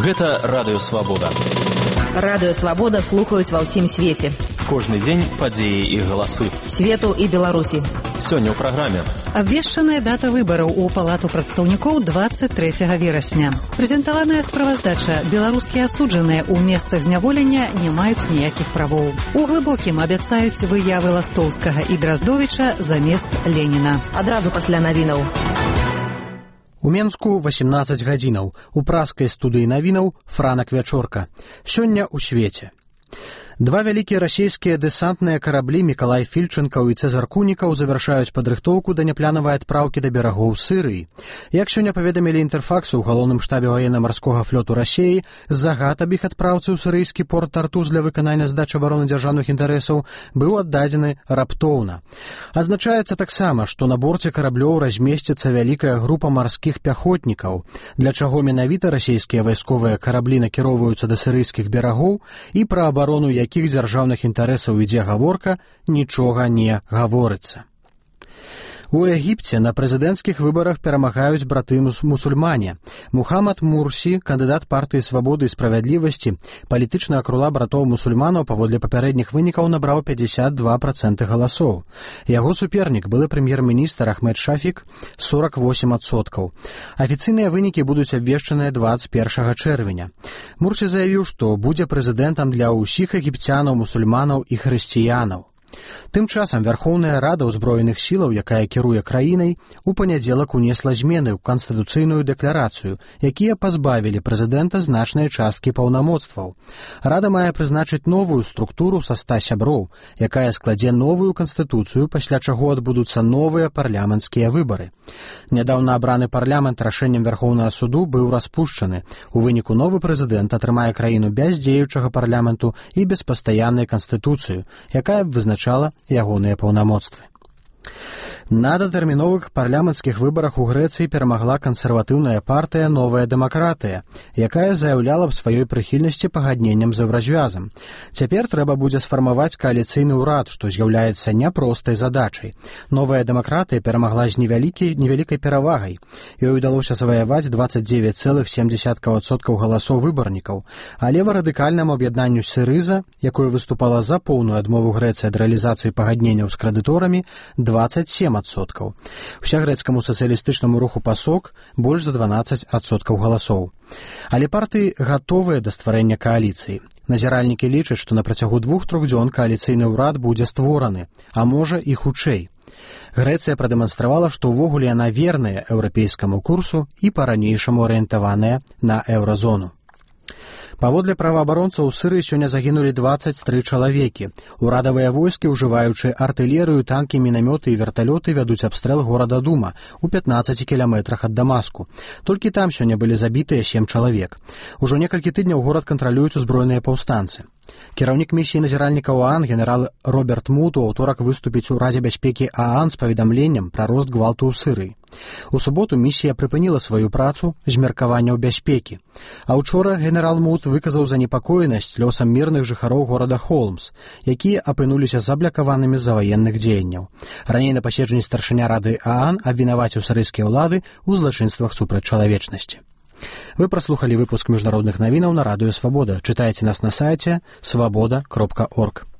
Гэта Радыё Свабода. Радыё Свабода слухаюць ва ўсім свеце. Кожны дзень падзеі і галасы. Свету і Беларусі. Сёння ў праграме. Абвешчаная дата выбараў у Палату прадстаўнікоў 23 верасня. Прэзентаваная справаздача. Беларускія асуджаныя ў месцах зняволення не маюць ніякіх правоў. У Глыбокім абяцаюць выявы Ластоўскага і Драздовіча замест Леніна. Адразу пасля навінаў. У Менску 18 гадзінаў. У праскай студыі навінаў Франак Вячорка. Сёння ў свеце. Два вялікія расійскія дэсантныя караблі Мікалай Фільчэнкаў і Цэзар Кунікаў завяршаюць падрыхтоўку да няпланавай адпраўкі да берагоў Сырыі. Як сёння паведамілі Інтэрфаксу ў галоўным штабе ваенна-марскога флоту Расіі, загад аб іх адпраўцы ў сырыйскі порт Тартуз для выканання задач абароны дзяржаўных інтарэсаў быў аддадзены раптоўна. Адзначаецца таксама, што на борце караблёў размесціцца вялікая група марскіх пяхотнікаў, для чаго менавіта расійскія вайсковыя караблі накіроўваюцца да сырыйскіх берагоў і пра абарону якіх дзяржаўных інтарэсаў ідзе гаворка, нічога не гаворыцца. У Егіпце на прэзідэнцкіх выбарах перамагаюць браты-мусульмане. Мухаммад Мурсі, кандыдат партыі «Свабоды і справядлівасці», палітычная крула братоў-мусульманаў паводле папярэдніх вынікаў набраў 52% галасоў. Яго супернік, былы прэм'ер-міністр Ахмед Шафік, 48%. Афіцыйныя вынікі будуць абвешчаныя 21 чэрвеня. Мурсі заявіў, што будзе прэзідэнтам для ўсіх егіпцянаў, мусульманаў і хрысціянаў. Тым часам Вярхоўная Рада ўзброеных сілаў, якая кіруе краінай, у панядзелак унесла змены ў канстытуцыйную дэкларацыю, якія пазбавілі прэзідэнта значнай часткі паўнамоцтваў. Рада мае прызначыць новую структуру са 100 сяброў, якая складзе новую канстытуцыю, пасля чаго адбудуцца новыя парламенцкія выбары. Нядаўна абраны парламент рашэннем Вярхоўнага суду быў распушчаны. У выніку новы прэзідэнт атрымае краіну без дзеючага парламенту і без пастаяннай канстытуцыю, якая б вызначала ягоныя паўнамоцтвы. На датэрміновых парламенцкіх выбарах у Грэцыі перамагла кансерватыўная партыя «Новая дэмакратыя», якая заяўляла б сваёй прыхільнасці пагадненнем з еўразвязам. Цяпер трэба будзе сфармаваць кааліцыйны ўрад, што з'яўляецца няпростай задачай. «Новая дэмакратыя» перамагла з невялікай перавагай. Ёй удалося заваяваць 29,7% галасоў выбарнікаў, а лева-радыкальнаму аб'яднанню «Сірыза», якое выступала за поўную адмову Грэцыі ад рэалізацыі пагадненняў з крэдыторамі, 27%. Усягрэцкаму сацыялістычнаму руху «Пасок» больш за 12% галасоў. Але партыі гатовыя да стварэння кааліцыі. Назіральнікі лічаць, што на працягу 2-3 дзён кааліцыйны ўрад будзе створаны, а можа і хутчэй. Грэцыя прадэманстравала, што ўвогуле яна верная еўрапейскаму курсу і па-ранейшаму арыентаваная на еўразону. Паводле праваабаронцаў у Сырыі сёння загінулі 23 чалавекі. Урадавыя войскі, ужываючы артылерыю, танкі, мінамёты і верталёты, вядуць абстрэл горада Дума у 15 кіламетрах ад Дамаску. Толькі там сёння былі забітыя 7 чалавек. Ужо некалькі тыдняў горад кантралююць узброеныя паўстанцы. Кіраўнік місіі назіральнікаў ААН генерал Роберт Мут у аўторак выступіць у Радзе бяспекі ААН з паведамленнем пра рост гвалту ў Сырыі. У суботу місія прыпыніла сваю працу з меркаванняў бяспекі. А ўчора генерал Мут выказаў занепакоенасць лёсам мірных жыхароў горада Холмс, якія апынуліся заблякаванымі з-за ваенных дзеянняў. Раней на паседжанні старшыня Рады ААН абвінаваціў сырыйскія ўлады ў злачынствах супраць чалавечнасці. Вы праслухалі выпуск міжнародных навінаў на Радыё Свабода. Чытайце нас на сайце swaboda.org.